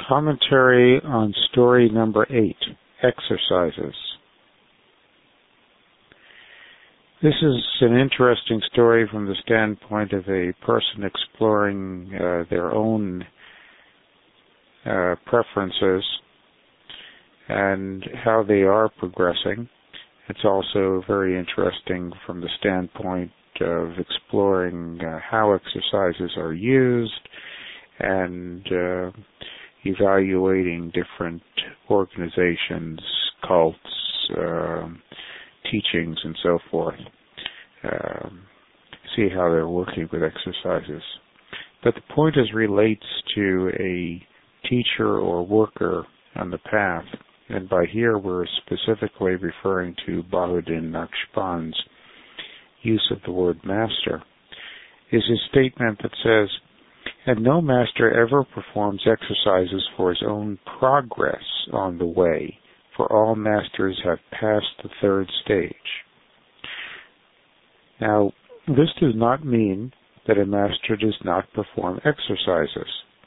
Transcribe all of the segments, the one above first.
Commentary on story number 8, Exercises. This is an interesting story from the standpoint of a person exploring their own preferences and how they are progressing. It's also very interesting from the standpoint of exploring how exercises are used and evaluating different organizations, cults, teachings, and so forth. See how they're working with exercises. But the point relates to a teacher or worker on the path, and by here we're specifically referring to Bahuddin Naqshband's use of the word master, is a statement that says, "And no master ever performs exercises for his own progress on the way, for all masters have passed the third stage." Now, this does not mean that a master does not perform exercises.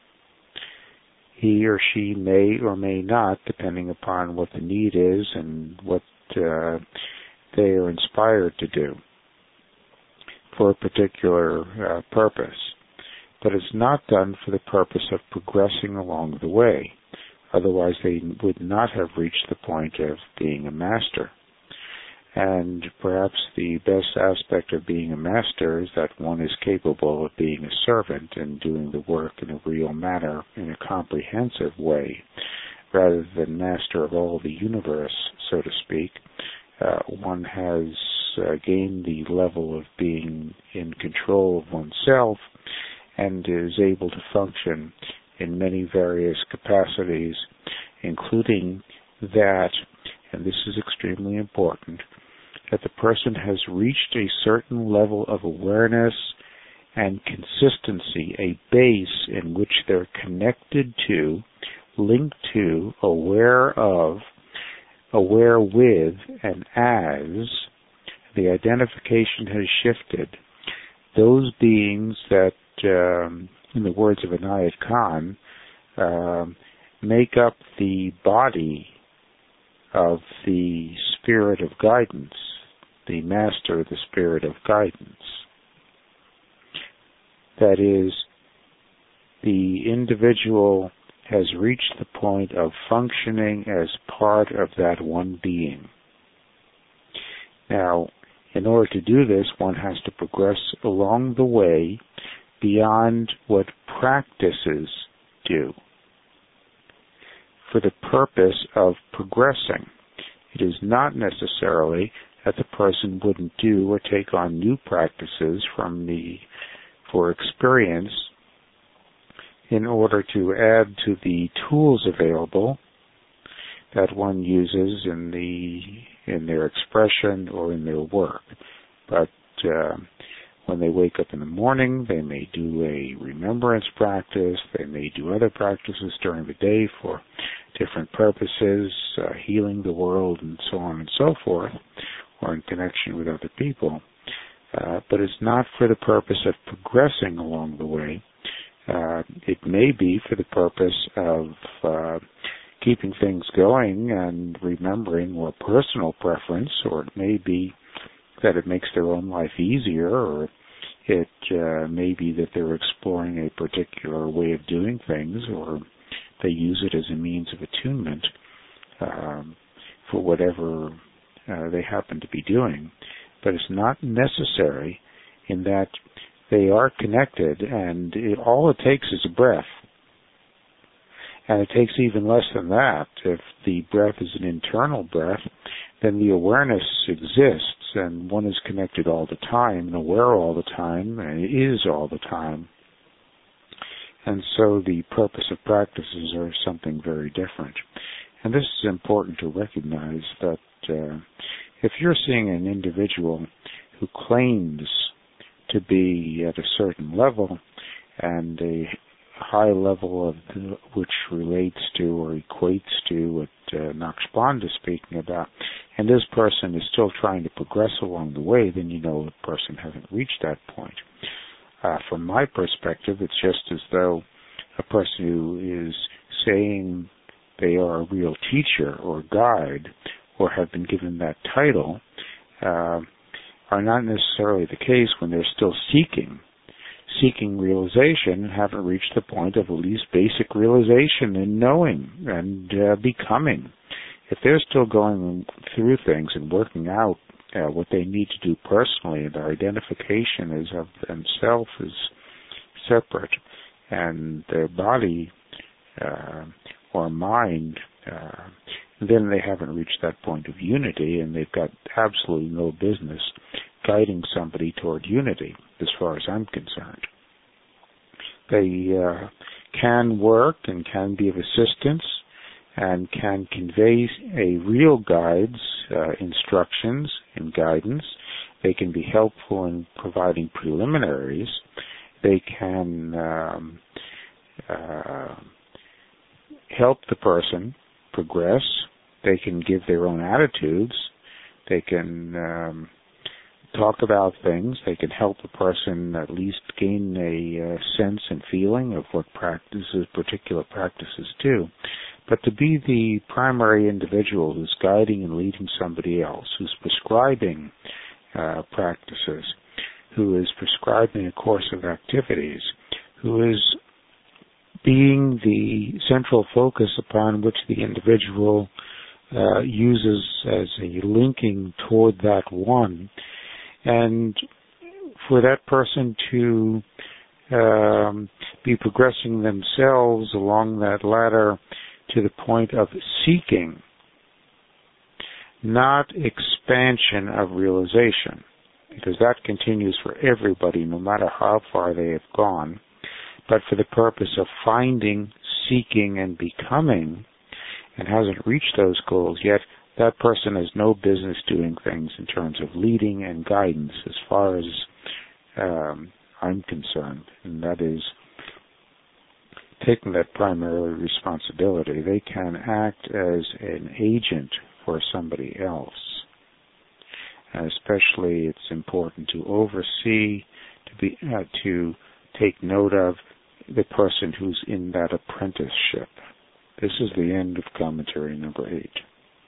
He or she may or may not, depending upon what the need is and what they are inspired to do for a particular purpose. But it's not done for the purpose of progressing along the way. Otherwise, they would not have reached the point of being a master. And perhaps the best aspect of being a master is that one is capable of being a servant and doing the work in a real manner, in a comprehensive way, rather than master of all the universe, so to speak. One has gained the level of being in control of oneself and is able to function in many various capacities, including that, and this is extremely important, that the person has reached a certain level of awareness and consistency, a base in which they're connected to, linked to, aware of, aware with, and as the identification has shifted, those beings that, in the words of Inayat Khan, make up the body of the spirit of guidance, the master of the spirit of guidance. That is, the individual has reached the point of functioning as part of that one being. Now, in order to do this, one has to progress along the way beyond what practices do, for the purpose of progressing. It is not necessarily that the person wouldn't do or take on new practices for experience in order to add to the tools available that one uses in their expression or in their work. But when they wake up in the morning, they may do a remembrance practice, they may do other practices during the day for different purposes, healing the world and so on and so forth, or in connection with other people. But it's not for the purpose of progressing along the way. It may be for the purpose of keeping things going and remembering or personal preference, or it may be that it makes their own life easier, or it may be that they're exploring a particular way of doing things, or they use it as a means of attunement for whatever they happen to be doing. But it's not necessary in that they are connected, and all it takes is a breath. And it takes even less than that. If the breath is an internal breath, then the awareness exists, and one is connected all the time, and aware all the time, and is all the time. And so the purpose of practices are something very different. And this is important to recognize, that if you're seeing an individual who claims to be at a certain level, and a high level of which relates to or equates to what Naqshband is speaking about, and this person is still trying to progress along the way, then you know the person hasn't reached that point. From my perspective, it's just as though a person who is saying they are a real teacher or guide or have been given that title are not necessarily the case when they're still seeking realization and haven't reached the point of at least basic realization and knowing and becoming. If they're still going through things and working out what they need to do personally, and their identification is of themselves is separate, and their body or mind, then they haven't reached that point of unity, and they've got absolutely no business guiding somebody toward unity, as far as I'm concerned. They can work and can be of assistance and can convey a real guide's instructions and guidance. They can be helpful in providing preliminaries. They can help the person progress. They can give their own attitudes. They can talk about things. They can help the person at least gain a sense and feeling of what particular practices do. But to be the primary individual who's guiding and leading somebody else, who's prescribing practices, who is prescribing a course of activities, who is being the central focus upon which the individual uses as a linking toward that one, and for that person to be progressing themselves along that ladder to the point of seeking, not expansion of realization, because that continues for everybody no matter how far they have gone, but for the purpose of finding, seeking, and becoming, and hasn't reached those goals yet, that person has no business doing things in terms of leading and guidance as far as I'm concerned, and that is taking that primary responsibility. They can act as an agent for somebody else. And especially it's important to oversee, to take note of the person who's in that apprenticeship. This is the end of commentary number 8.